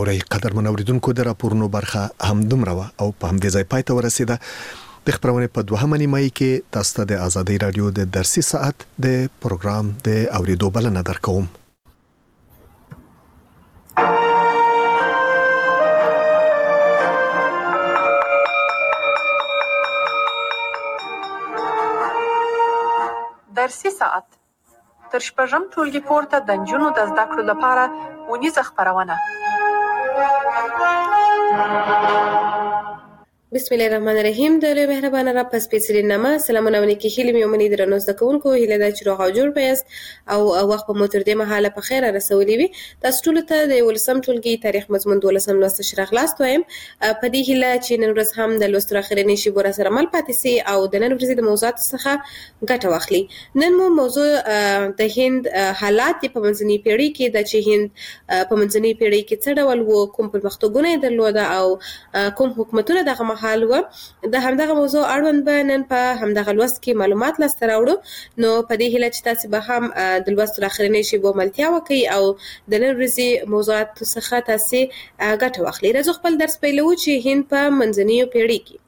اوري قدرمن اوریدونکو د راپورونو برخه همدومره وه او په همدې ځای پای ته ورسېده. د خبرونې په دوهمه نیمایي کې تاسو ته د ازادي رادیو د درسي ساعت د پروګرام د اوریدو بلنه درکوم. درسي ساعت تر شپږم ټولګي پورته د نجونو د زده کړو لپاره ونیزه خپرونه. بسم الله الرحمن الرحیم. د لوی مهربان رب په سپیڅلي نامه سلامونه ونکي هیله مې ومني درنو زده کوونکو هیله ده چې روغ او جوړ پیاست او وخت په موتر دې مهاله په خیر رسولي وي. تاسو ټول ته د ولسم ټولګي تاریخ مضمون 12 لوست شرح لاست وایم. په دې هیله چې نن ورځ هم د لوست اخرنی شی بور سره مل پاتې سي او د نن ورځې د موضوعات څخه ګټه واخلي. نن مو موضوع د هند حالات په منځنۍ پیړۍ کې د چې هند په منځنۍ پیړۍ کې څه ډول وو، کوم پرمختګونه یې درلوده او کوم حکومتونه دغه حال و. د همدغه موضوع اړوند به نن په همدغه لوست کې معلومات لاسته راوړو. نو په دې هیله چې تاسو به هم د لوست اخرنی شی به ملتیا وکړي او د نن ورځې موضوعات څخه تاسو ګټه واخلئ. راځو خپل درس پیلو چې هند په منځنۍ پیړۍ کې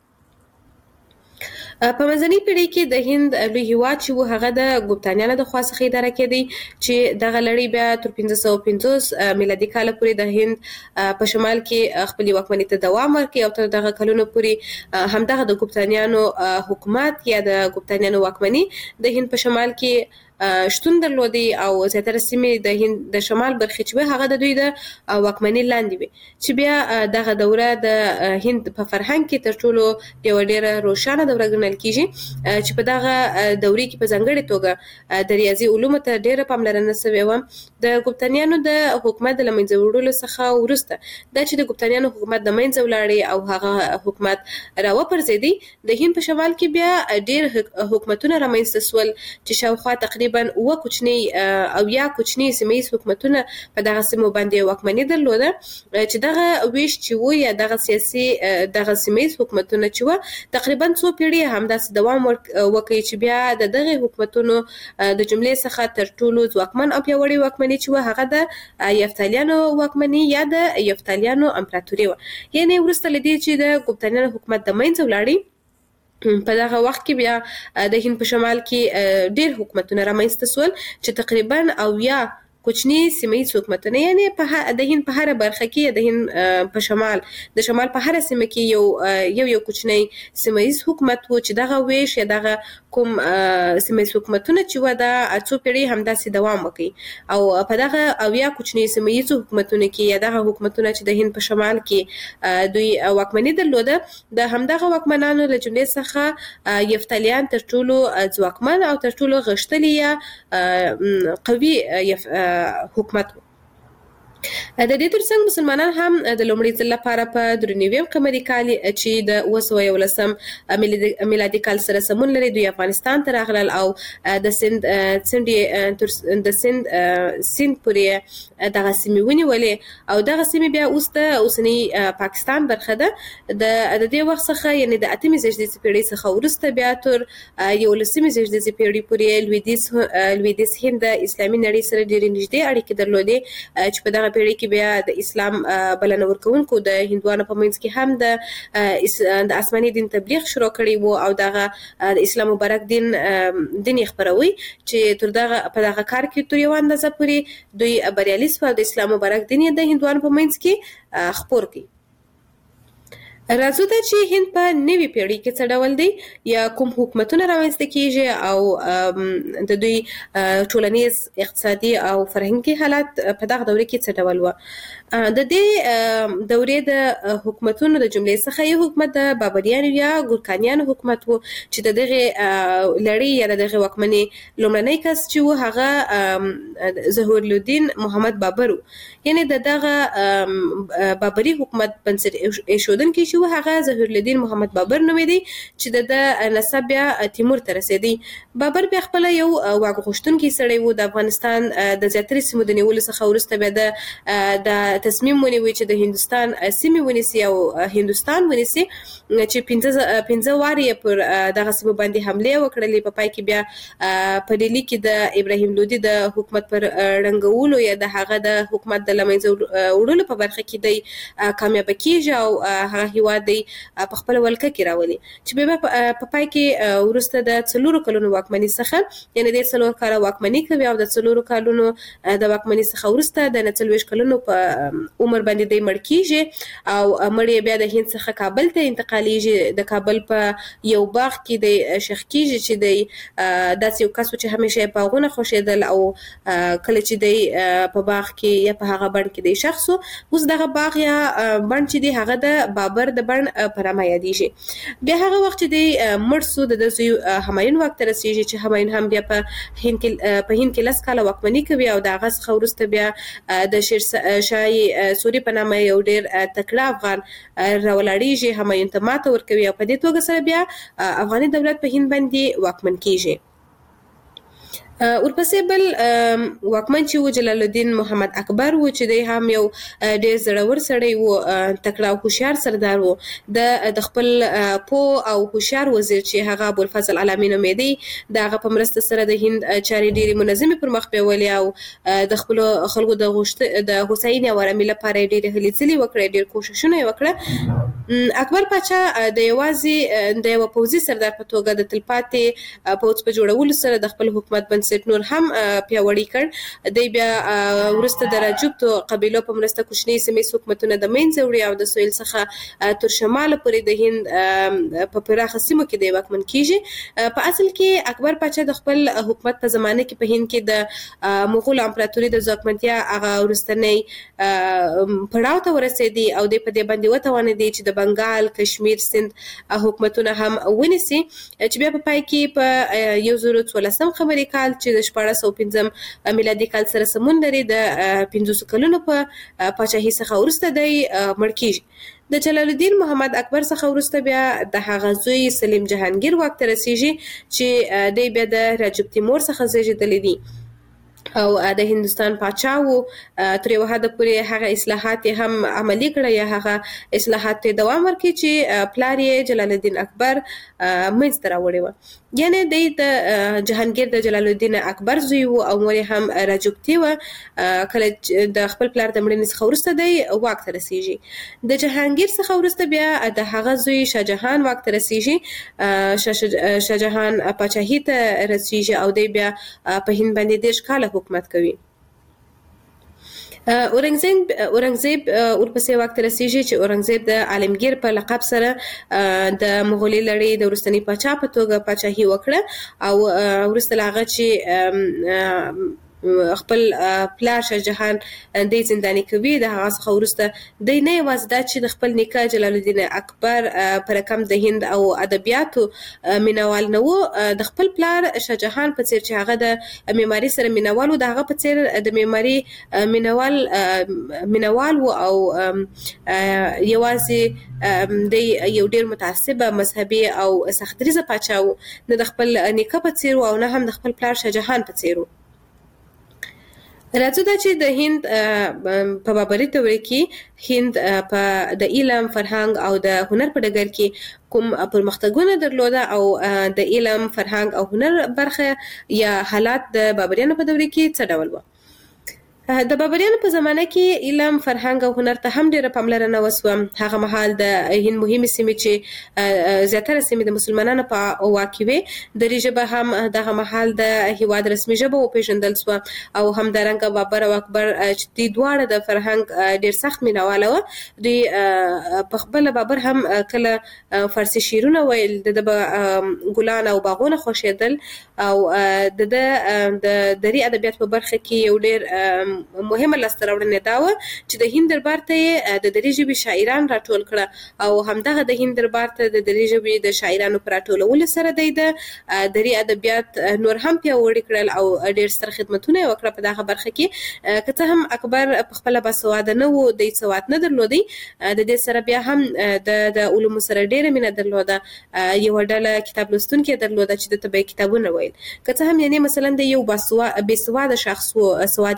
په منځنۍ پیړۍ کې د هند لوی هیواد چې و هغه د ګوپتانیانو د خوا څخه اداره کېدی چې دغه لړۍ بیا تر 1550 میلادي کال پورې د هند په شمال کې خپل واکمنۍ ته دوام ورکړي او تر دغه کلونو پورې همدغه د ګوپتانیانو حکومت یا د ګوپتانیانو واکمنۍ د هند په شمال کې شتون درلودي او زیاتره سیمې د هند د شمال برخې چې هغه د دوی د واکمنۍ لاندې وي، چې بیا دغه دوره د هند په فرهنګ کې تر ټولو یو ډېره روښانه دوره ګڼل کیږي چې په دغه دورې کې په ځانګړې توګه د ریاضي علومو ته ډېره پاملرنه شوې وه. د ګوپتانیانو د حکومت د لمنځه وړلو څخه وروسته دا چې د ګوپتانیانو حکومت د منځه ولاړې او هغه حکومت راوپرځېدی، د هند په شمال کې بیا ډېر حکومتونه رامنځته شول چې شاوخوا تقریبا اوه کوچني او یا کوچني سیمه‌ییز حکومتونه په دغه سیمو باندې واکمني درلوده، چې دغه ویش چې و یا دغه سیاسي دغه سیمه‌ییز حکومتونه چې و تقریبا څو پیړۍ همداسې دوام وکړي چې بیا د دغه حکومتونو د جملې څخه تر ټولو ځواکمن او پیاوړې واکمني چې و هغه د یفتالیانو واکمني یا د یفتالیانو امپراتوري و. یعنی وروسته له دې چې د ګوپتانیانو حکومت د منځه ولاړی، په دغه وخت کې بیا د هند په شمال کې ډېر حکومتونه رامنځته شول چې تقریبا او یا کوچني سیمه‌ییز حکومتونه، یعنی د هند په هر برخه کې د هند په شمال د شمال په هر سیمه کې یو کوچنی سیمه‌ییز حکومت و چې دغه ویش یا دغه کوم سیمه‌ییز حکومتونه چې و د څو پیړۍ همداسې دوام وکړي او په دغه او یا کوچني سیمه‌ییز حکومتونه کې یا دغه حکومتونه چې د هند په شمال کې دوی واکمني درلوده، د همدغه واکمنانو له جملې څخه یفتالیان تر ټولو ځواکمن او تر ټولو غښتلي یا قوي حکومت و. د دې ترڅنګ مسلمانان هم د لومړي ځل لپاره په 93 قمري کال چې د 1911 میلادي کال سره سمون لري دوی افغانستان ته راغلل او د سند پورې دغه سیمې ونیولې او دغه سیمې بیا اوس د اوسني پاکستان برخه ده. د دې وخت څخه یعنی د 8مې زېږدیزې پیړۍ څخه وروسته بیا تر 11مې زېږدیزې پیړۍ پورې لویدیځ هند د اسلامي نړۍ سره ډېرې نږدې اړیکې درلودې چې په دغه پیړۍ کې بیا د اسلام بلنه ورکوونکو د هندوانو په منځ کې هم د آسماني دین تبلیغ شروع کړی وو او دغه د اسلام مبارک دین یې خپروي چې تر دغه په دغه کار کې تر یو اندازه پورې دوی بریالي شول د اسلام مبارک دین یې د هندوانو په منځ کې خپور کړي. راځو ته چې هند په نوې پیړۍ کې څه ډول دی یا کوم حکومتونه رامنځته کیږي او د دوی ټولنیز اقتصادي او فرهنګي حالات په دغه دوره کې څه ډول و. د دې دورې د حکومتونو د جملې څخه یو حکومت د بابریانو یا ګورکانیانو حکومت و چې د دغه لړۍ یا د دغه واکمنۍ لومړنی کس چې و هغه ظهورالدین محمد بابر و. یعنی دغه بابری حکومت بنسټ ایښودونکی چې و هغه ظهورالدین محمد بابر نومېدی چې د نسب بیا تیمور ته رسېدی. بابر بیا خپل یو واک غوښتونکی سړی و. د افغانستان د زیاترې سیمو د نیولو څخه وروسته بیا د تصمیم ونیوي چې د هندستان سیمې ونیسي او هندستان ونیسي چې 15 واري پر دغه سیمه باندې حمله وکړلې. په پای کې بیا په ډیلی کې د ابراهیم لودي د حکومت پر رنګولو یا د هغه د حکومت د لمنځه وړلو په برخه کې د کامیاب کیږي او هغه هیواد دی په خپل ولکه کې راولي چې بیا په پای کې ورسته د 4 کلونو واکمنۍ څخه یعنی د 4 کال واکمنۍ کوي او د 4 کلونو د واکمنۍ څخه ورسته د 40 کلونو په عمر باندې د مړ کیږي او مړ بیا د هند څخه کابل ته انتقالیږي. د کابل په یو باغ کې د شیخ کیږي چې د داسې یو کس چې همیشه باغونه خوښیدل او کله چې د په باغ کې یا په هغه بڼ کې د شخصو اوس دغه باغ یا بڼ چې دی هغه د بابر د بڼ په نامه یادېږي. بیا هغه وخت چې د مړ سو د زوی همایون واک ته رسیږي چې همایون هم بیا په هند کې 10 کاله واکمنۍ کوي او د هغه څخه وروسته بیا د شیر شاه سوري په نامه یو ډېر تکړه افغان راولاړېږي، همایون ته ماته ورکوي او په دې توګه سره بیا افغاني دولت په هند باندې واکمن کیږي. ورپسې بل واکمن چې و جلال الدین محمد اکبر و چې دی هم یو ډېر زړور سړی و، تکړه او هوښیار سردار و. د خپل پوه او هوښیار وزیر چې هغه ابوالفضل علامي نومېدی د هغه په مرسته سره د هند چارې ډېرې منظمې پر مخ بیولې او د خپلو خلکو د هوساینې او ارامۍ لپاره یې ډېرې هلې ځلې وکړې، ډېر کوښښونه یې وکړه. اکبر پاچا د یوازې د یوه پوځي سردار په توګه د تلپاتې پوځ په جوړولو سره د خپل حکومت بنسټ نور هم پیاوړی کړ. دی بیا ورسته د راجپوتو قبیلو په مرسته کوچني سیمې حکومتونه د منځه وړي او د سویل څخه تر شمال پورې د هند په پراخه سیمو کې دی واکمن کیږي. په اصل کې اکبر پاچا د خپل حکومت په زمانه کې په هند کې د مغول امپراتوري د ځواکمنتیا هغه ورستنی پړاو ته ورسېدی او د په دې باندې وتوانېدی چې د بنګال، کشمیر، سند حکومتونه هم ونیسي چې بیا په پای کې په 2014 خبري کال چې د 1415 میلادي کال سره سمون لري د 15 کلونو په پاچاهۍ څخه وروسته دی مړ کیږي. د جلال الدین محمد اکبر څخه وروسته بیا د هغه زوی سلیم جهانگیر واک ته رسیږي چې دی بیا د راجب تیمور څخه زیږېدلی دی او د هندستان پاچا و. تر یو حده پورې هغه اصلاحات هم عملي کړه یا هغه اصلاحات ته دوام ورکړي چې پلار یې جلال الدین اکبر منځته راوړی و. یعنی د جهانگیر د جلال الدین اکبر زوی و او مور هم راجپوتي و. کله د خپل پلار د مړینې څخه وروسته دی واک ته رسیږي. د جهانگیر څخه وروسته بیا د هغه زوی شاه جهان واک ته رسیږي. شاه جهان پاچاهۍ ته رسیږي او دی بیا په هند باندې 10 کاله حکومت کوي. اورنګزیب ورپسې واک ته رسیږي چې اورنګزیب د عالمگیر په لقب سره د مغولي لړۍ د وروستني پاچا په توګه پاچاهي وکړه او وروسته له هغه چې خپل پلار شاه جهان د زنداني کوي د هغه څخه وروسته د نه یوازې دا چې د خپل نیکه جلال الدین اکبر پر رقم د هند او ادبیاتو مینوال نه و، د خپل پلار شاه جهان په څیر چې هغه د معماري سره مینوال و د هغه په څیر د معماري مینوال و او یوازې د یو ډیر متعصب مذهبي او سختدریزه پاچا و، نه د خپل نیکه په څیر او نه هم د خپل پلار شاه جهان په څیر و. راځو دا چې د هند په بابري دورې کې هند په د علم، فرهنګ او د هنر په ډګر کې کوم پرمختګونه درلوده او د علم، فرهنګ او هنر برخه یا حالات د بابریانو په دورې کې څه ډول و. د بابریانو په زمانه کې علم، فرهنګ او هنر ته هم ډیره پاملرنه وسوه. هغه مهال د هند مهمه سیمې چې زیاتره سیمې د مسلمانانو په واک کې وې، دري ژبه هم دغه مهال د هیواد رسمي ژبه وپېژندل سوه او همدارنګه بابر او اکبر چې دوی دواړه د فرهنګ ډیر سخت مینواله وه. دوی په خپل بابر هم کله فارسي شعرونه ویل، د ګلان او باغونه خوښېدل او د دري ادبیات په برخه کې یو ډیر مهمه لاسته راوړنه دا و چې د هند دربار ته د دري ژبې شاعران راټول کړه او همدغه د هند دربار ته د دري ژبې د شاعرانو پر راټولولو سره د دري ادبیات نور هم پیاوړي کړل او ډیر ستر خدمتونه یې وکړه په دغه برخه کې. که څه هم اکبر په خپل باسواده نه و، د سواد نه درلودي، د دې سره بیا هم د علومو سره ډیره مینه درلوده. یو ډله کتاب لوستونکي درلوده چې د طبي کتابونه ویل. که څه هم یعنی مثلا د یو باسواده شخص و، سواد نه درلوده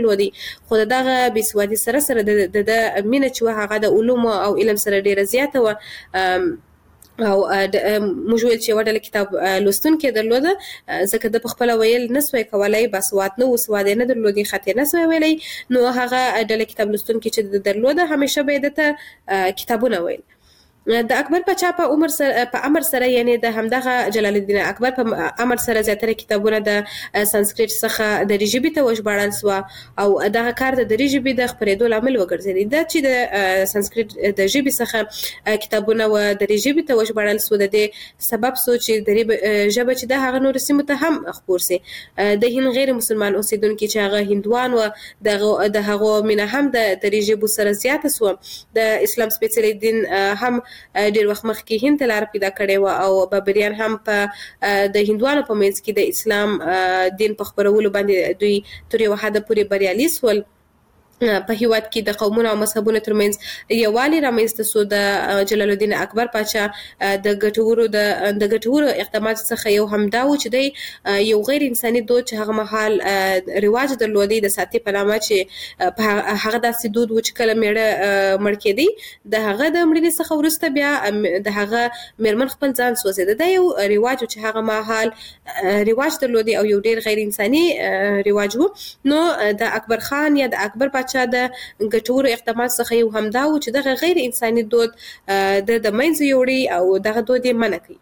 لودي خو دغه بېسوادي سره سره د مینه چې هغه د علوم او علم سره ډیره زیاته و او موږ ویل چې وړل کتاب لوستونکي درلوده ځکه د خپل ویل نسوي کولای باسواد نو وسواد نه درلودي خاطر نسوي ویلي نو هغه د کتاب لوستونکي چې درلوده همیشه به دته کتابونه ویل د اکبر پاچا په امر سره یعنی د همدغه جلال الدین اکبر په امر سره زیاتره کتابونه د سانسکریت څخه د ژبې ته وژباړل سو او دغه کار د ژبې د خپرېدو لامل وګرځېد دا چې د سانسکریت د ژبې څخه کتابونه و د ژبې ته وژباړل سو د سبب سو چې د ژبه چې د هغه نور سیمو ته هم خپور سي د هند غیر مسلمان اوسیدونکو چې هغه هندوان و د هغه مینه هم د ژبې سره زیاته سو د اسلام سپیڅلی دین هم ډیر وخت مخکې هند ته لار پیدا کړې و او بابریان هم په د هندوانو په منځ کې د اسلام دین په خپرولو باندې دوی تر یو حد پورې بریالي سول په هیواد کې د قومونو او مذهبونو ترمنځ یووالی رامنځته سو د جلال الدین اکبر پاچا د ګټورو اقدامات څخه یو همدا و چې د یو غیر انساني دود چې هغه مهال رواج درلودي د ساتي په نامه چې په هغه داسې دود و چې کله میړه مړ کېدی د هغه د مړینې څخه وروسته بیا د هغه میرمن خپل ځان سوځېده دا یو رواج چې هغه مهال رواج درلودي او یو ډیر غیر انساني رواج و نو د اکبر خان یا د اکبر پاچا د ګټورو اقدامات څخه یو همدا و چې دغه غیر انساني دود د منځ یوړي او دغه دود یې منع کړي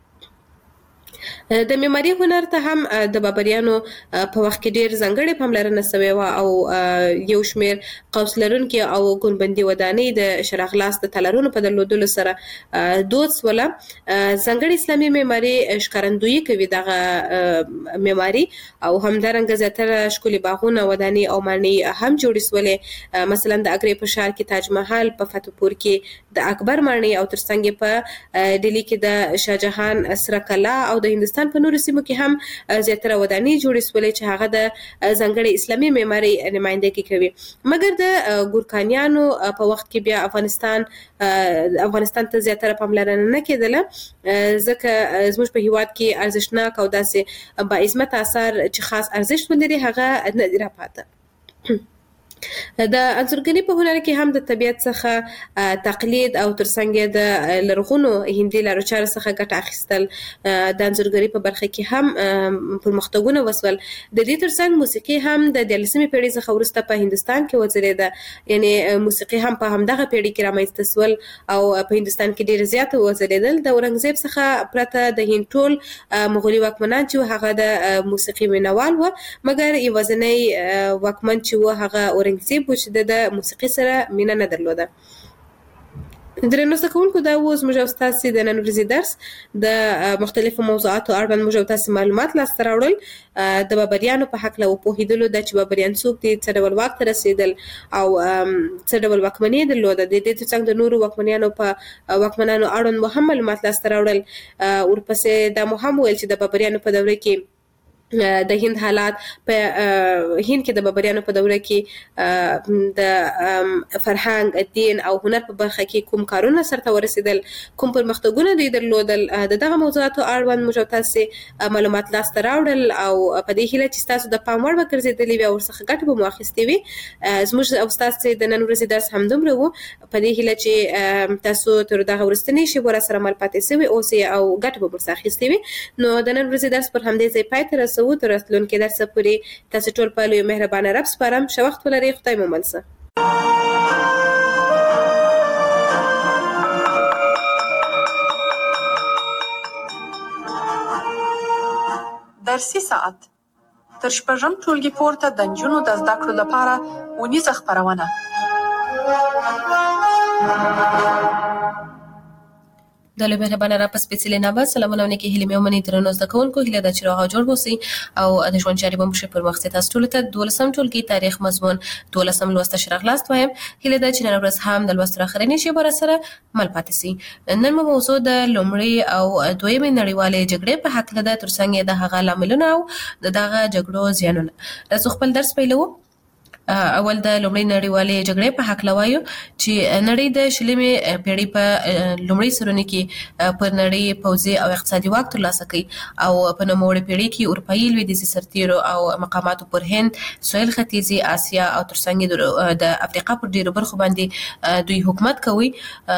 د معماري هنر ته هم د بابریانو په وخت کې ډیر ځانګړې پاملرنه شوې و او یو شمیر قوس لرونکي او ګنبندي ودانۍ د شرق لاس د تلرونو په درلودلو سره دود سوله ځانګړې اسلامي معماري ښکارندویي کوي دغه معماري او همدارنګه زیاتره ښکلي باغونه ودانۍ او ماڼۍ هم جوړې سولې مثلا د اګرې په ښار کې تاج محل په فتحپور کې د اکبر ماڼۍ او ترڅنګ په ډیلی کې د شاهجهان سره کلا او د هندستان په نورو سیمو کې هم زیاتره ودانۍ جوړې سولې چې هغه د ځانګړې اسلامي معماري نمائندګي کوي مګر د ګورکانیانو په وخت کې بیا افغانستان ته زیاتره پاملرنه نه کېدله ځکه زموږ په هیواد کې ارزښتناک او داسې با عظمت آثار چې خاص ارزښت ولري هغه نه دي راپاته د انځورګرۍ په هنر کې هم د طبیعت څخه تقلید او ترڅنګ د لرغونو هندي لارو چارو څخه ګټه اخیستل د انځورګرۍ په برخه کې هم پرمختګونه وسول د دې ترڅنګ موسیقي هم د 14مې پیړۍ څخه وروسته په هندستان کې وځلېده یعنی موسیقي هم په همدغه پیړۍ کې رامنځته سول او په هندستان کې ډېر زیات وځلېدل د اورنګزیب څخه پرته د هند ټول مغولي واکمنان چې هغه د موسیقي مینوال و مګر یوازینی واکمن چې و هغه اورنګزیب و چې د موسیقي سره مینه نه درلوده درنو زده کوونکو دا و زموږ او ستاسې د نن ورځې درس د مختلفو موضوعاتو اړوند موږ او تاسې معلومات لاسته راوړل د بابریانو په هکله وپوهېدلو ده چې بابریان څوک دي څه ډول واک ته رسېدل او څه ډول واکمني یې درلوده د دې ترڅنګ د نورو واکمنانو اړوند مو هم معلومات لاسته راوړل ورپسې دا مو هم ویل چې د بابریانو په دوره کې د هند حالات په هند کې د بابریانو په دوره کې د فرهنګ دین او هنر په برخه کې کوم کارونه سرته ورسېدل کوم پرمختګونه دوی درلودل دغه موضوعاتو اړوند موږ تاسو معلومات لاسته راوړل او په دې هیله چې تاسو د پام وړ وګرځېدلې وي او ورڅخه ګټه به مو اخیستې وي زموږ او تاسو د نن ورځې درس همدومره و په دې هیله چې تاسو تر دغه وروستنۍ شېبو راسره مل پاتې سوي اوسئ او ګټه به ورڅخه اخیستې وي نو د نن ورځې درس پر همدې ځای پای ته رسوو تر راتلونکي درس پورې تاسو ټول په لوی مهربانه رب سپارم ښه وخت ولرئ خدای مو مل شه درسي ساعت تر شپږم ټولګي پورته د نجونو د زده کړو لپاره اونیزه خپرونه د لوی مهربانه را په سپېڅلې نامه سلامونه ونکي هیلې مې ومنئ درنو زده کوونکو هیله ده چې روغ او جوړ اوسئ او د ژوند چارې به مو ښې پر مخ ځي تاسو ټولو ته 12م ټولګي تاریخ مضمون 12م لوست شرح لاست وایم هیله ده چې نن ورځ هم د لوست اخرنۍ شېبه راسره مل پاتې سي نن مو موضوع د لومړۍ او دویمې نړیوالې جګړې په هکله ده ترڅنګ د هغه لاملونه او د دغه جګړو زیانونه راځو خپل درس پیلوو اول د لومړی نړیوالې جګړې په حق لوایو چې نړۍ د شلمې پیړۍ په لومړی سرونه کې پر نړۍ پوځي او اقتصادي واک ترلاسه کړ او په نوموړې پیړۍ کې اروپایي لویدیځي سرتیرو او مقاماتو پر هند، سویل ختیځي اسیا او ترڅنګ د افریقا پر ډیرو برخو باندې دوی حکومت کوي.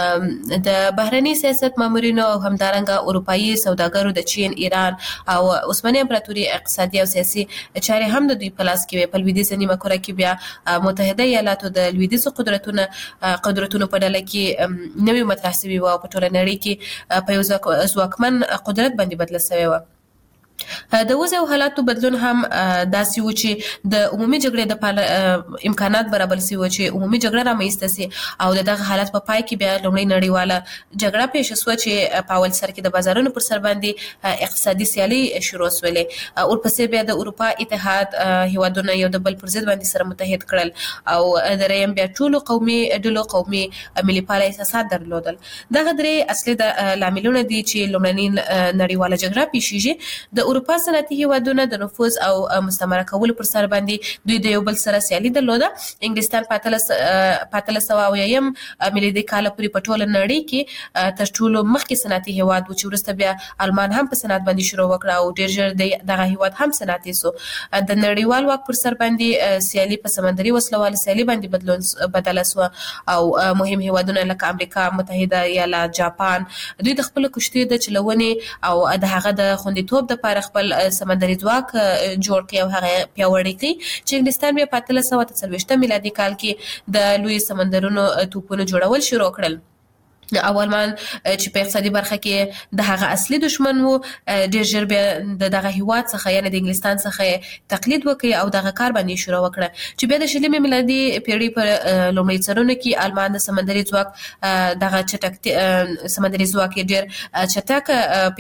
د بهرني سیاست مامورینو او همدارنګه اروپایي سوداګرو د چین، ایران او عثماني امپراتوري اقتصادي او سیاسي چارې هم د دوی په لاس کې وي. په لویدیځه نیمه کره کې بیا متحده ایالاتو د لویدیځو قدرتونو په ډله کې نوی مطرح شوی و او په ټوله نړۍ کې په یو ځواکمن قدرت باندې بدله شوی و. د وضع حالاتو بدلون هم داسې و چې د عمومي جګړې د امکانات برابر شي و چې عمومي جګړه رامنځته شي او دغه حالت په پای کې بیا لومړی نړیواله جګړه پیښ شوه چې په اول سر کې د بازارونو پر سر باندې اقتصادي سیالي شروع شولې. ورپسې بیا د اروپا اتحاد هیوادونه یو د بل پر ضد باندې سره متحد کړل او دریم بیا ټولو قومي ډلو قومي ملي پال احساسات درلودل. دغه درې اصلي د لاملونه دي چې لومړنۍ نړیواله جګړه پیښیږي. د اروپا صنعتي هیوادونه د نفوذ او مستعمره کولو پر سر باندې دوی د یو بل سره سیالي درلوده. انګلستان په 1800 میلادي کال پورې په ټوله نړۍ کې تر ټولو مخکې صنعتي هیواد و چې وروسته بیا آلمان هم په صنعت باندې شروع وکړه او ډیر ژر دغه هیواد هم صنعتي سو. د نړیوال واک پر سر باندې سیالي په سمندري وسلوال سیالي باندې بدله سو او مهم هیوادونه لکه امریکا متحده ایالات، جاپان دوی د خپل کشتۍ د چلونې او د هغه د خوندیتوب د خپل سمندري ځواک جوړ کړي او هغه پیاوړی کړي چې انګلستان بیا په 1840 میلادي کال کې د لوی سمندرونو توپونو جوړول شروع کړل. آلمان چې په اقتصادي برخه کې د هغه اصلي دشمن وو ډیر ژر بیا دغه هیواد څخه یعنی د انګلستان څخه تقلید وکړي او دغه کار باندې شروع وکړه چې بیا د شلمې میلادي پیړۍ پر لومړي سرونه کې آلمان د سمندري ځواک دغه چټک سمندري ځواک ډیر چټک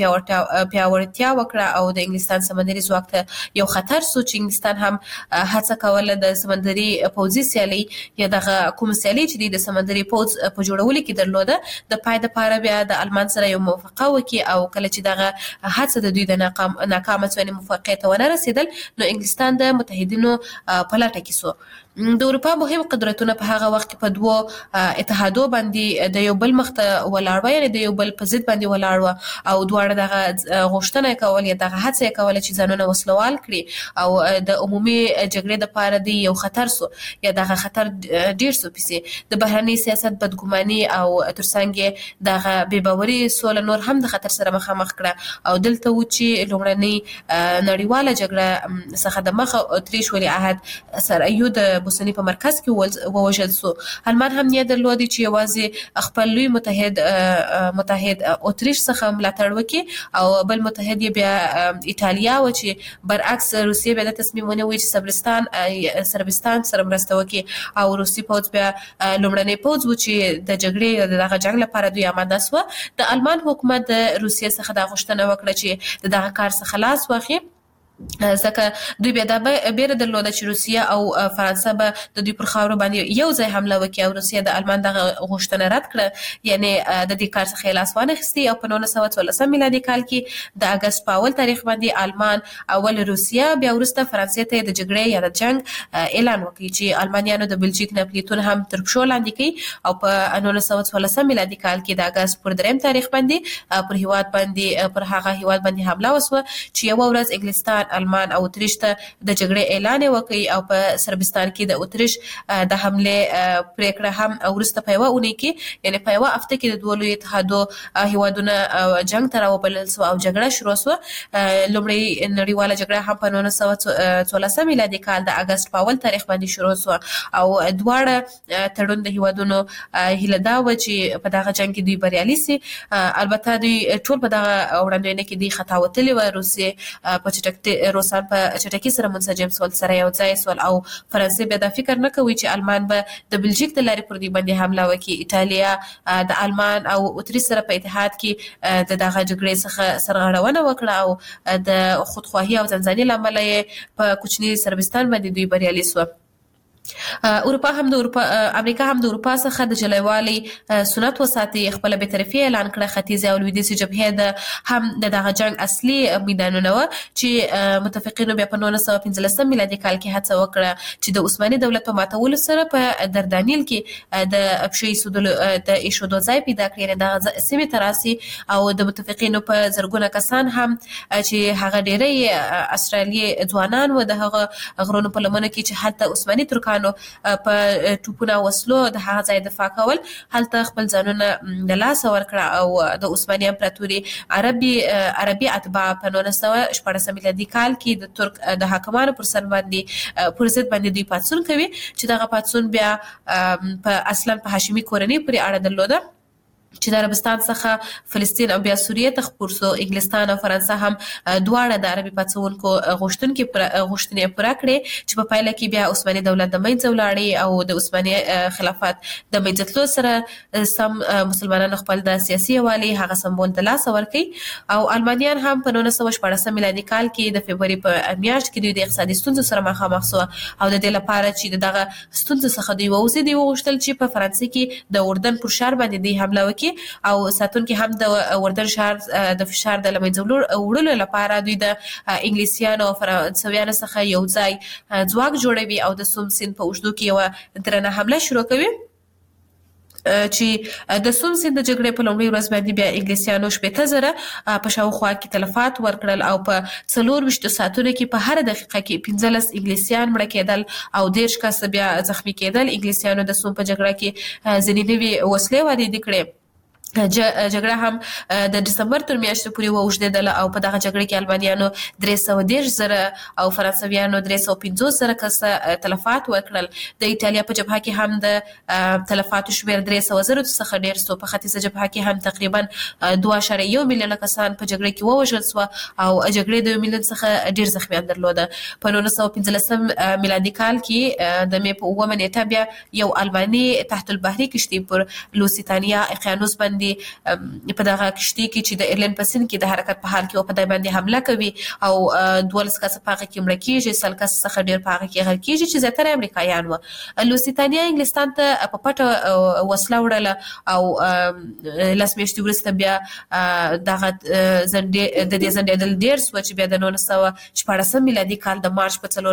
پیاوړتیا وکړه او د انګلستان سمندري ځواک ته یو خطر سو چې انګلستان هم هڅه کوله د سمندري پوځي سیالي یا دغه کوم سیالي چې د سمندري پوځ په جوړولو کې درلوده د پای د پاره بیا د آلمان سره یو موافقه وکړي او کله چې دغه هڅه د دوی د ناکامه شوې موافقه ته ونه رسیدل نو انګلستان د متحدینو په لټه کې سو. د اروپا مهم قدرتونه په هغه وخت کې په دوه اتحادو باندې د یو بل مخ ته ولاړ و یعنی د یو بل په ضد باندې ولاړ و او دواړه دغه غوښتنه کول یا دغه هڅه کول چې ځانونه وسلوال کړي او د عمومي جګړې د پاره دی یو خطر سو یا دغه خطر ډیر سو پسې د بهرني سیاست بدګماني او ترڅنګ دغه بې باوري سول نور هم د خطر سره مخامخ کړه او دلته و چې لومړنۍ نړیواله جګړه څخه د مخ اتریش ولي عهد سره یو د بوسنی په مرکز کې ووژل سو. آلمان هم نیت درلود چې یوازې خپل لوی متحد اتریش څخه ملاتړ وکړي او بل متحد بیا ایتالیا و چې برعکس روسیه بیا د تصمیم ونیوي چې صربستان سره مرسته وکړي او روسي پوځ بیا لومړنی پوځ و چې د جګړې دغه جنگ لپاره دوی آماده سو. د آلمان حکومت د روسیه څخه د غوښتنه وکړه چې دغه کار څخه خلاص واخلي ځکه دوی بیا د بیره درلوده چې روسیه او فرانسه به د دوی پر خاور باندې یو ځای حمله وکړي او روسیه د آلمان دغه غوښتنه رد کړه یعنی د دې کار څخه لاس وانه خستي او په 1914 میلادي کال کې د اگست په اول تاریخ باندې آلمان اول روسیه بیا وروسته فرانسې ته د جګړې یا د جنگ اعلان وکړي چې آلمانیانو د بلجیک ناپلیتون هم تر پښو لاندې کړي او په 1914 میلادي کال کې د اگست پر دریم تاریخ باندې پر هیواد باندې پر هغه هیواد باندې حمله وسوه چې یو ورځ انګلستان آلمان او اتریش ته د جګړې اعلان وکړي او په صربستان کې د اتریش د حمله پریکړه هم ورسته په یوه اونۍ کې یعنی په یوه هفته کې د دوه لوی اتحادو هیوادونه جنگ ته راوبلل سو او جګړه شروع سو. لومړی نړیواله جګړه هم په 1914 میلادي کال د اگست په اول تاریخ باندې شروع سو او دواړه تړون د هیوادونو هیله دا و چې په دغه جنگ کې دوی بریالي سي. البته دوی ټول په دغه وړاندوینه کې دی خطا وتلی و روسیه په روسان په چټکی سره منسجم سول سره یو ځای سول او فرانسې به دا فکر نه کوي چې آلمان به د بلجیک د لارې پر دوی باندې حمله وکړي. ایتالیا د آلمان او اتریش سره په اتحاد کې د دغه جګړې څخه سرغړونه وکړه او د خودخواهي او ځانځاني لامل په کوچني صربستان باندې دوی بریالي سو. اروپا هم د امریکا هم د اروپا څخه د جلایوالي سنت وساتي، خپل بې طرفي اعلان کړه. ختیځې او لویدیځې جبهې د هم دغه جنگ اصلي میدانونه و چې متفقینو بیا په 1915 میلادي کال کې هڅه وکړه چې د عثماني دولت په ماتولو سره په دردانیل کې د پښې د ایښودو ځای پیدا کړي، دغه سیمې ته راسي او د متفقینو په زرګونه کسان هم چې هغه ډېری استرالیي ځوانان و د هغه غرونو په لمنه کې چې هلته عثماني ترکانو په ټوپونه وسلو د هغه ځای دفاع کول، هلته خپل ځانونه د لاسه ورکړه او د عثماني امپراتوري عربي اتباع په 1914 میلادي کال کې د ترک د حاکمانو پر ضد باندې دوی پاڅون کوي چې دغه پاڅون بیا په اصلا په هاشمي کورنۍ پورې اړه درلوده چې د عربستان څخه فلسطین او بیا سوریه ته خپور سو. انګلستان او فرانسه هم دواړه د عربي پاڅونکو غوښتنې پوره کړې چې په پایله کې بیا عثماني دولت د منځه ولاړې او د عثماني خلافت د منځه تلو سره سم مسلمانانو خپل د سیاسي یووالي هغه سمبول د لاسه ورکړي او المانیان هم په 1914 میلادي کال کې د فبروري په میاشت کې دوی د اقتصادي ستونزو سره مخامخ شو او د دې لپاره چې دغه ستونزو څخه دوی ووځي، دوی وغوښتل چې په فرانسې کې د اردن پر ښار باندې دوی حمله وکړي او ساتونکي هم د اردن ښار د فشار د لمنځه وړلو لپاره دوی د انګلیسیانو او فرانسویانو څخه یو ځای ځواک جوړوي او د سوم سیند په اوږدو کې یوه درنه حمله شروع کوي چې د سوم سیند د جګړې په لومړۍ ورځ باندې بیا انګلیسیانو 15,000 په شاوخوا کې تلفات ورکړل او په 24 ساعتونو کې په هر دقیقه کې 15 انګلیسیان مړه کېدل او 10 کس بیا زخمی کېدل. انګلیسیانو د سوم په جګړه کې ځینې نوې وسلې واردې کړې. جګړه هم د دسمبر تر میاشتې پورې واوږدېدله او په دغه جګړه کې المانیانو 310,000 او فرانسویانو 350,000 کسه تلفات ورکړل. د ایټالیا په جبهه کې هم د تلفاتو شمېر 300,000 څخه ډېر سو. په ختیځه جبهه کې هم تقریبا 2.1 میلیونه کسان په جګړه کې ووژل سو او جګړې د 1 میلیون څخه ډېر زخمیان درلوده. په 1915 میلادي کال کې د مې په 9 نیټه بیا یو الماني تحت البحري کشتۍ پر لوسیتانیا اقیانوس باندې په دغه کشتۍ کې چې د ایرلند په سیند کې د حرکت په حال کې او په دای باندې حمله کوي او 12 کس په هغه کې مړه کېږي، 100 کس څخه ډېر په هغه کې غرق کېږي چې زیاتره امریکایان وو. لوسیتانیا انګلستان ته په پټه وسله وړله او 10 میاشتې وروسته بیا دغه د دې ځنډېدل ډېر سو چې بیا د 1914 میلادي کال د مارچ په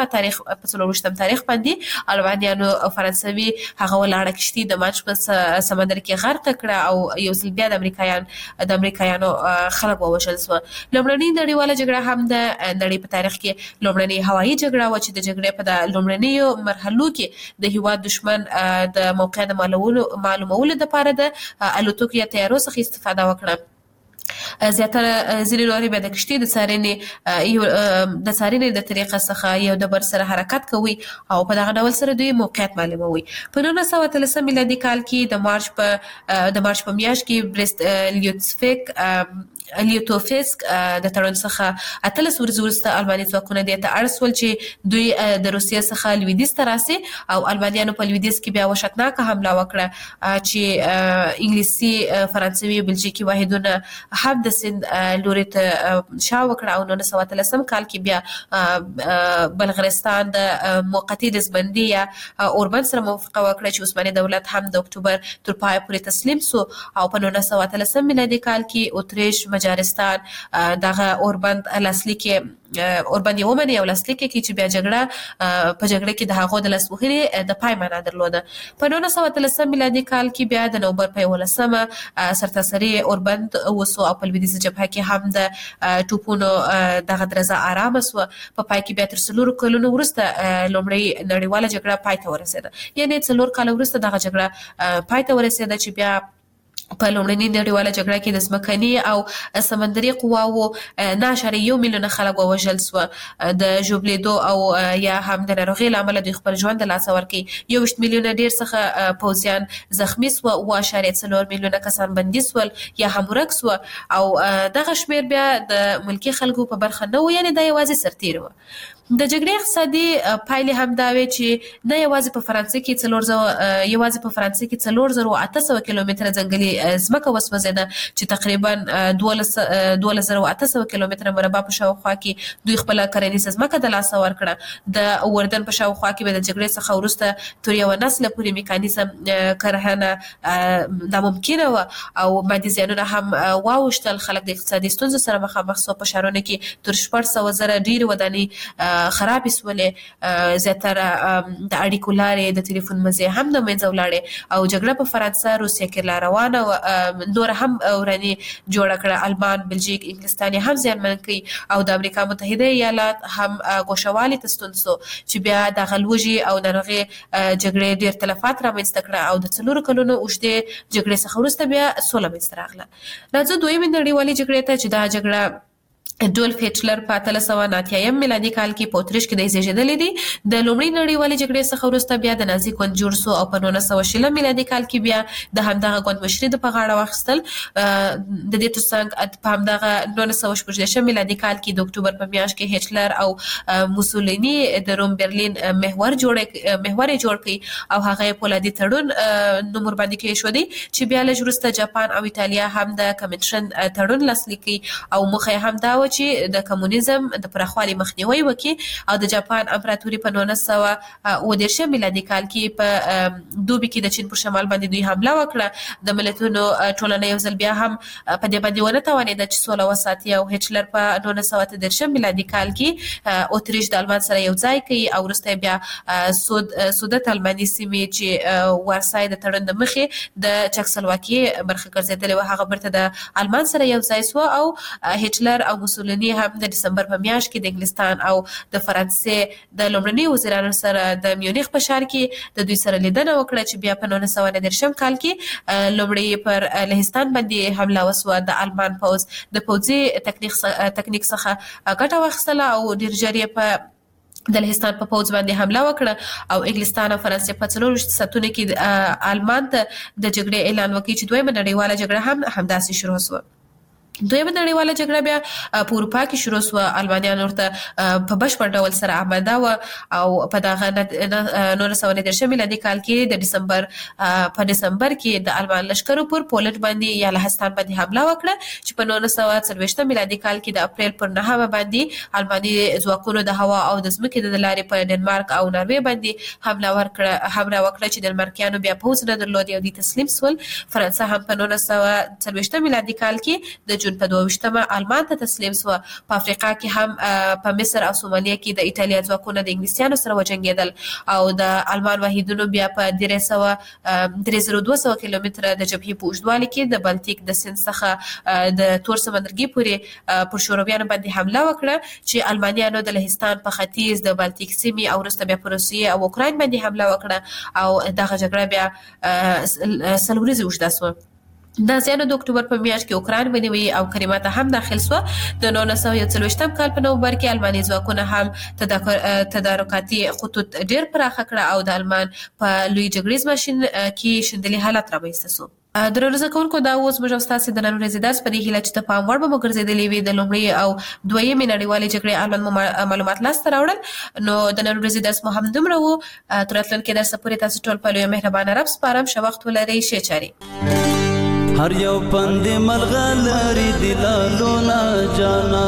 24 تاریخ باندې البانیانو او فرانسوي هغه ولاړه کشتۍ د مارچ په سمندر کې غرق کړه او یو ځل بیا د امریکایانو خلک ووژل سو. لومړنۍ نړیواله جګړه هم د نړۍ په تاریخ کې لومړنۍ هوایي جګړه و چې د جګړې په د لومړنیو مرحلو کې د هیواد دشمن د موقع د معلومولو لپاره د الوتکو یا طیارو څخه استفاده وکړه. زیاتره ځینې نورې بیا د کشتۍ د څارنې د طریقه څخه یو د بر سره حرکت کوي او په دغه ډول سره دوی موقعیت معلوموي. په 1913 میلادي کال کې د مارچ په میاشت کې بریست لیوتوفسک د تړون څخه 18 ورځې وروسته الماني ځواکونه دې ته اړ سول چې دوی د روسیې څخه لویدیځ ته راسي او المانیانو په لویدیځ کې بیا وحشتناکه حمله وکړه چې انګلیسي، فرانسوي، بلجیکي واحدونه هم د سیند لوري ته شا وکړه او 1913 کال کې بیا بلغارستان د موقتي دزبندي یا اوربند سره موافقه وکړه چې عثماني دولت هم د اکتوبر تر پای پورې تسلیم سو او په 1913 میلادي کال کې اتریش، مجارستان دغه اوربند لاسلیک اوربند یو منی او لاسلیک کې چې بیا په جګړه کې د هغو د لاسوهنې د پای معنا درلوده. په 1913 میلادي کال کې بیا د نومبر په 11 سرتاسري اوربند وسو او په لویدیځه جبهه کې هم د ټوپونو دغه درزه آرام سو. په پای کې بیا تر 4 کلونو وروسته لومړی نړیواله جګړه پای ته ورسېده، یعنی 4 کال وروسته دغه جګړه پای ته ورسېده چې بیا په لومړنۍ نړیواله جګړه کې د ځمکني او سمندري قواوو 9.1 میلیونه خلک ووژل سو. د ژوبلېدو او یا هم د ناروغۍ له امله دوی خپل ژوند د لاسه ورکړي. 21 میلیونه ډېر څخه پوځیان زخمی سو، 4.4 میلیونه کسان بندي سول یا هم ورک سو او دغه شمېر بیا د ملکي خلکو په برخه نه و، یعنی دا یوازې سرتیر و. د جګړې اقتصادي پایلې هم دا وي چې نه یوازې په فرانسې کې 4,800 کیلومتره ځنګلي ځمکه وسوځېده چې تقریبا 12,800 کیلومتره مربع په شاوخوا کې دوی خپل کرنیزه ځمکه د لاسه ورکړه. د اردن په شاوخوا کې به د جګړې څخه وروسته تر یو نسل پورې میکانیزم کرهنه ناممکنه و او مادي زیانونه هم واوښتل. خلک د اقتصادي ستونزو سره مخامخ شو. په ښارونو کې تر 400,000 ډېرې ودانۍ خرابې شولې. زیاتره د اړیکو لارې د ټلیفون مزي هم د منځه ولاړې او جګړه په فرانسه روسیه کې لا روانه و. نور هم وراني جوړ کړه. آلمان، بلژیک، انګلستان هم زیانمن کړي او د امریکا متحده ایالات هم ګوښوالي ته ستون شو چې بیا د غلوجي او ناروغي جګړې ډېر تلفات رامنځته کړه او د 4 کلونو اوږدې جګړې څخه وروسته بیا سوله منځته راغله. راځو دویمې نړیوالې جګړې ته چې دا جګړه ډولف هټلر په 1989 میلادي کال کې په اتریش کې د زیږیدلې دي. د لومړۍ نړیوالې جګړې څخه وروسته بیا د نازي ګوند جوړ شو او په 1920 میلادي کال کې بیا د همدغه ګوند مشري د په غاړه واخیستل. د دې ترڅنګ په همدغه 1918 میلادي کال کې د اکتوبر په میاشت کې هټلر او موسولینی د روم برلین محور جوړ کړي او هغه پولادي تړون نومور باندې کې شو دي چې بیا له وروسته جاپان او ایتالیا هم د کمنټرن تړون لاسلیک کړي او مخه هم دا چې د کمونیزم د پراخوالي مخنیوي وکړي او د جاپان امپراتوري په 1919 میلادي کال کې په دوبي کې د چین پر شمال باندې دوی حمله وکړه. د ملتونو ټولنه یو ځل بیا هم په دې باندې ونه توانېده چې سوله وساتي او هټلر په 1913 میلادي کال کې اتریش د آلمان سره یو ځای کړي او وروسته بیا سودت آلماني سیمې چې وارسای د تړون د مخې د چکسلواکي برخه ګرځېدلې و هغه برته د آلمان سره یو ځای شو او هټلر او موسولینی هم د دسمبر په میاشت کې د انګلستان او د فرانسې د لومړني وزیرانو سره د میونخ په ښار کې د دوی سره لیدنه وکړه چې بیا په 1919 کال کې لومړی پر لهستان باندې حمله وسوه. د آلمان پوځ د پوځي تکنیک څخه ګټه واخیستله او ډېر ژر یې په د لهستان په پوځ باندې حمله وکړه او انګلستان او فرانسې په 4 ساعتونو کې آلمان ته د جګړې اعلان وکړ چې دویمه نړیواله جګړه هم همداسې شروع شوه. دویمه نړیواله جګړه بیا په اروپا کې شروع شوه. آلمانیان ورته په بشپړ ډول سره آماده و او په دغه 1919 میلادي کال کې د دسمبر کې د آلمان لشکرو پر پولند باندې یا لهستان باندې حمله وکړه چې په 1940 میلادي کال کې د اپریل پر 9 باندې آلماني ځواکونو د هوا او د ځمکې د لارې په ډنمارک او ناروې باندې حمله وکړه چې دنمارکیانو بیا پوځ نه درلود او دوی تسلیم شول. فرانسه هم په 1940 میلادي کال کې د په 22مه آلمان ته تسلیم شو. په افریقا کې هم په مصر او سومالیا کې د ایتالیا ځواکونه د انګلیسیانو سره وجنګېدل او د آلمان واحدونو بیا په 3200 کیلومتره د جبهې په اوږدوالي کې د بالتیک د سیند څخه د تور سمندرګي پورې پر شورویانو باندې حمله وکړه چې آلمانیانو د لهستان په ختیځ د بالتیک سیمې او وروسته بیا په روسیې او اوکراین باندې حمله وکړه او دغه جګړه بیا 3 ورځې اوږده شوه. نازیانو د اکتوبر په میاشت کې اوکراین ونیوي او کریمه ته هم داخل شو. د 1941 کال په نومبر کې آلماني ځواکونه هم تدارکاتي خطوط ډېر پراخه کړه او د آلمان په لوی جګړیز ماشین کې شندلي حالت رامنځته شو. درنو زده کوونکو دا اوس موږ ستاسو د نن ورځې درس په دې هیله چې ته پام وړ به مو ګرځېدلې وي د لومړۍ او دویمې نړیوالې جګړې اړوند معلومات لاسته راوړل. نو د نن ورځې درس مو هم دومره و. تر راتلونکي درس پورې تاسو ټول په لوی مهربانه رب سپارم. ښه وخت ولرئ. ښې چارې. هر یو پند ملغلری دلالو نا جانا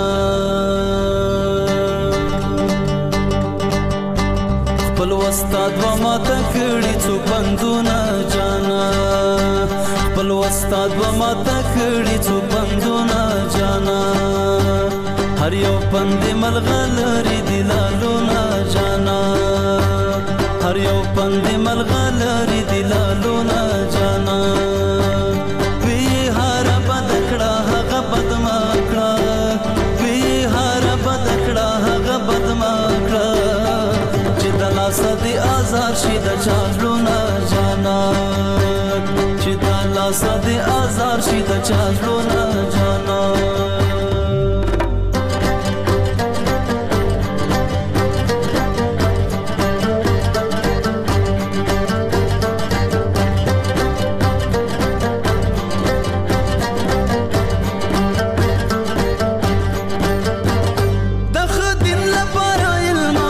خپل استاد و ما تکړی څو پندونه جانا خپل استاد و ما تکړی څو پندونه جانا هر یو پند ملغلری دلالو نا جانا هر یو پند ملغلری دلالو نا جانا صدی آزار شید چالو نا جانا چیدالا صدی آزار شید چالو نا جانا د خدین لپاره علم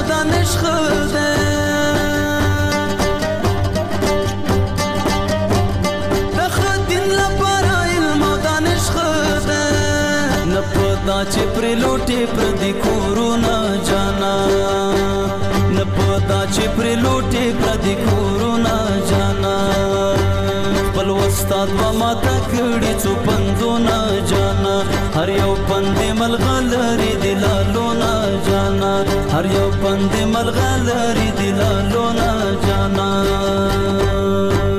پر لوټي پر دې کورونه جانا نه پدا چې پر لوټي پر دې کورونه جانا خپل استاد و ما تکړی څو پندونه جانا هر یو پند ملغلری دلالونه جانا هر یو پند ملغلری دلالونه جانا